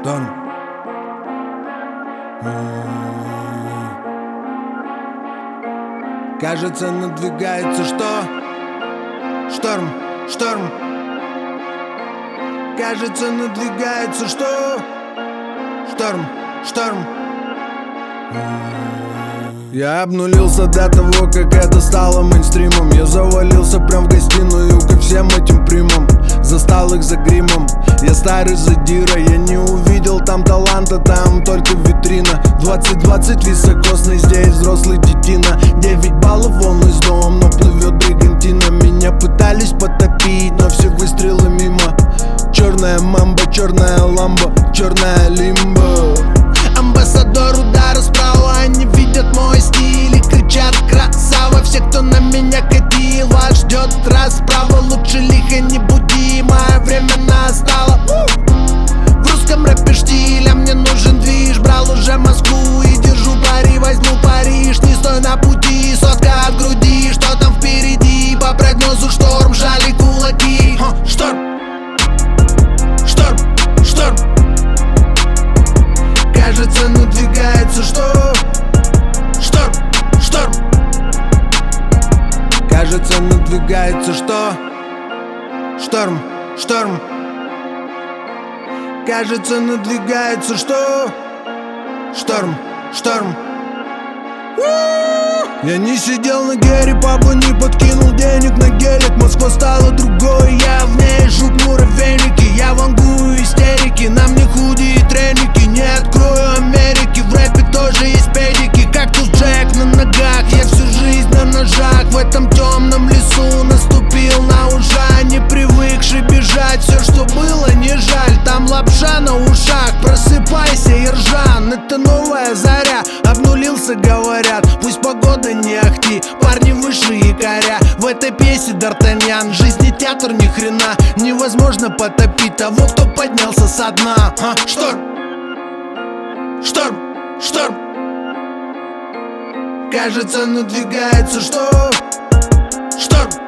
Шторм. Кажется, надвигается что? Шторм, шторм. Кажется, надвигается что? Шторм, шторм. Я обнулился до того, как это стало мейнстримом. Я завалился прям в гостиную ко всем этим примам. Застал их за гримом. Я старый задира, я не увидел там таланта, там только витрина. 20-20 високосный, здесь взрослый детина. 9 баллов волн из дома, но плывет бригантина. Меня пытались потопить, но все выстрелы мимо. Черная мамба, черная ламба, черная лимба. Амбассадор удара справа, они видят мой стиль и кричат красава. Все, кто на меня катил, вас ждет расправа. Лучше лихо не буди, мое время настало. В русском рэпе штиля мне нужен движ. Брал уже Москву и держу пари, возьму Париж. Не стой на пути, сотка от груди. Что там впереди, по прогнозу шторм, жали кулаки. Шторм, шторм, шторм. Кажется, надвигается что? Шторм, шторм. Кажется, надвигается что? Шторм, шторм. Кажется, надвигается что? Шторм, шторм. Я не сидел на гере, папа не подкинул денег на гелик. Москва стала другой, я в ней жук муравейники. Я вангую истерики, на мне худи и треники. Не открою Америки, в рэпе тоже есть педики. Кактус Джек на ногах, я всю жизнь на ножах. В этом темном лесу наступил на ужа, не привыкший бежать. Все, что было, не жаль, там лапша на ушах. Просыпайся, Иржан, это новая заря. Обнулился, говорят, пусть погода не ахти. Парни выше якоря, в этой песне Д'Артаньян. Жизни театр ни хрена, невозможно потопить того, кто поднялся со дна. Шторм, шторм, шторм. Кажется, надвигается что? Шторм,